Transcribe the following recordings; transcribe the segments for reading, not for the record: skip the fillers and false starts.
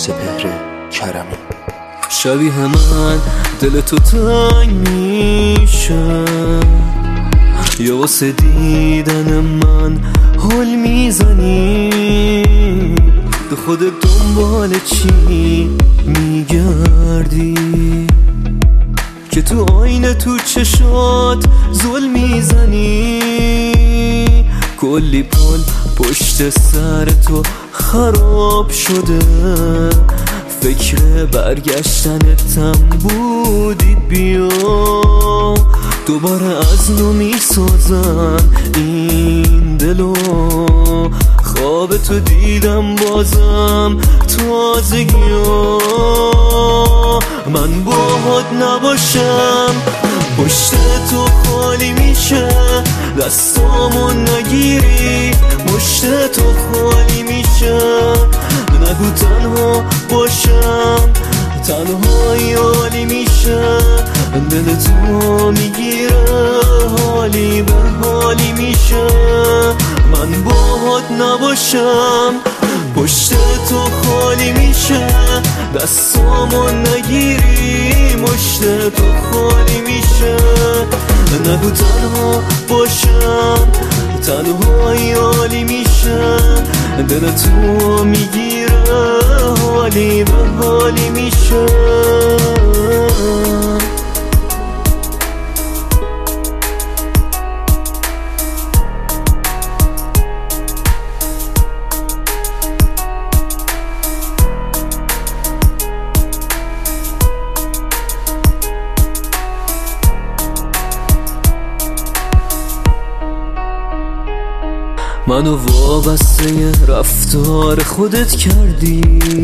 سپهر کرمی. شبیه من دل تو تنگ میشه، یا واسه دیدن من حل میزنی، به خودت دنبال چی میگردی که تو آینه تو چشات ظلم میزنی؟ کلی پل پشت سر تو خراب شده، فکر برگشتنتم بودی، بیا دوباره از نو میسازن این دلو، خواب تو دیدم بازم تازگی‌ها، من باهات نباشم پشت تو خالی میشه، دستامو نگیری مشت تو خالی میشه، نگو تنها باشم تنهایی عالی میشه، دل تو میگیره حالی به حالی میشه، من باهات نباشم پشت تو خالی میشه، دستامو نگیری مشت تو خالی میشه، نگو تنها باشم تنهایی عالی میشه، دل تو میگیره حالی به حالی میشه. منو وابسته رفتار خودت کردی،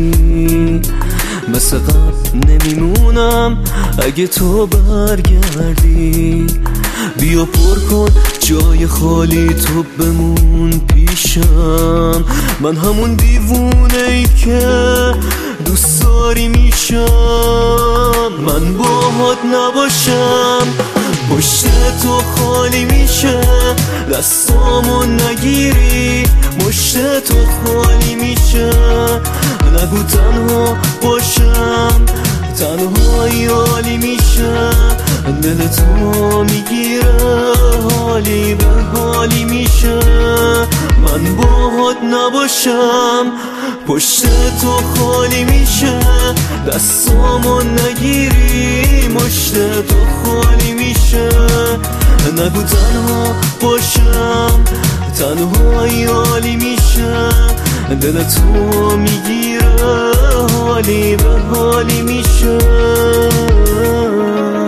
مثل قبل نمیمونم اگه تو برگردی، بیا پر کن جای خالی تو بمون پیشم، من همون دیوونه ای که دوست داری میشم، من باهات نباشم پشت تو خالی میشه، دستامو نگیری مشت تو خالی میشه، نگو تنها باشم تنهایی عالی میشه، دل تو میگیره حالی به حالی میشه، من باهات نباشم پشت تو خالی میشه، دستامو نگیری مشت تو خالی میشه، نگو تنها باشم تنهایی عالی میشه، دل تو میگیره حالی به حالی میشه.